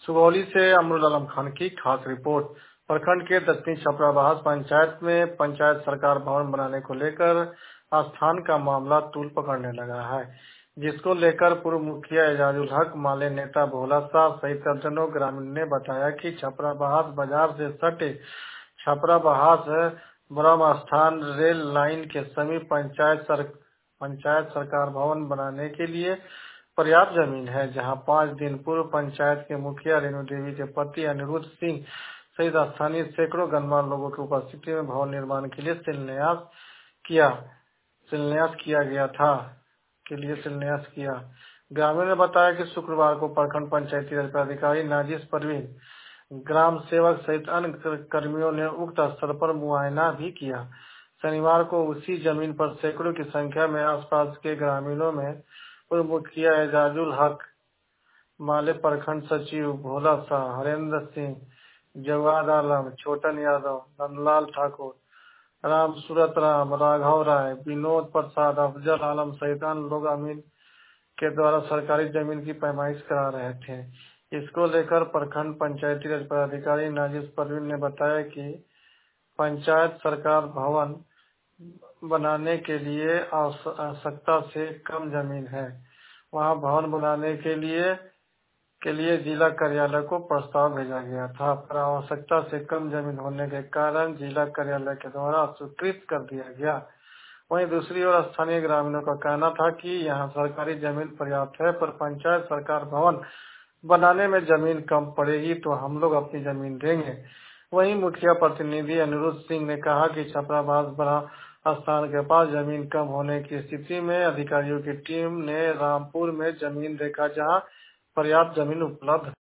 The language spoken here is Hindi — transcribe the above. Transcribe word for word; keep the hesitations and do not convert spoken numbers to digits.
सुगौली से अमरुल आलम खान की खास रिपोर्ट। प्रखंड के दक्षिणी छपराबास पंचायत में पंचायत सरकार भवन बनाने को लेकर स्थान का मामला तूल पकड़ने लगा है, जिसको लेकर पूर्व मुखिया एजाजुल हक, माले नेता भोला साहब सहित दर्जनों ग्रामीण ने बताया कि छपराबास बाजार से सटे छपराबास ब्रह्म स्थान रेल लाइन के समीप पंचायत सर, पंचायत सरकार भवन बनाने के लिए पर्याप्त जमीन है, जहां पाँच दिन पूर्व पंचायत के मुखिया रेणु देवी के पति अनिरुद्ध सिंह सहित स्थानीय सैकड़ों गणमान्य लोगों की उपस्थिति में भवन निर्माण के लिए शिलान्यास किया शिलान्यास किया गया था के लिए शिलान्यास किया। ग्रामीण ने बताया कि शुक्रवार को प्रखंड पंचायती राज पदाधिकारी नाजिस परवीन, ग्राम सेवक सहित अन्य कर्मियों ने उक्त स्थल पर मुआयना भी किया। शनिवार को उसी जमीन पर सैकड़ों की संख्या में आसपास के ग्रामीणों में पूर्व मुखिया एजाजुल हक, माले प्रखंड सचिव भोला शाह, हरेंद्र सिंह, जवाद आलम, छोटन यादव, नंदलाल ठाकुर, राम सूरत राम, राघव राय, विनोद प्रसाद, अफजल आलम सहित अन्य लोग अमीन के द्वारा सरकारी जमीन की पैमाइश करा रहे थे। इसको लेकर प्रखंड पंचायती राज पदाधिकारी नाजिस परवीन ने बताया कि पंचायत सरकार भवन बनाने के लिए आवश्यकता से कम जमीन है। वहां भवन बनाने के लिए के लिए जिला कार्यालय को प्रस्ताव भेजा गया था, पर आवश्यकता से कम जमीन होने के कारण जिला कार्यालय के द्वारा अस्वीकृत कर दिया गया। वहीं दूसरी ओर स्थानीय ग्रामीणों का कहना था कि यहाँ सरकारी जमीन पर्याप्त है, पर पंचायत सरकार भवन बनाने में जमीन कम पड़ेगी तो हम लोग अपनी जमीन देंगे। वहीं मुखिया प्रतिनिधि अनिरुद्ध सिंह ने कहा कि छपराबास बड़ा स्थान के पास जमीन कम होने की स्थिति में अधिकारियों की टीम ने रामपुर में जमीन देखा, जहां पर्याप्त जमीन उपलब्ध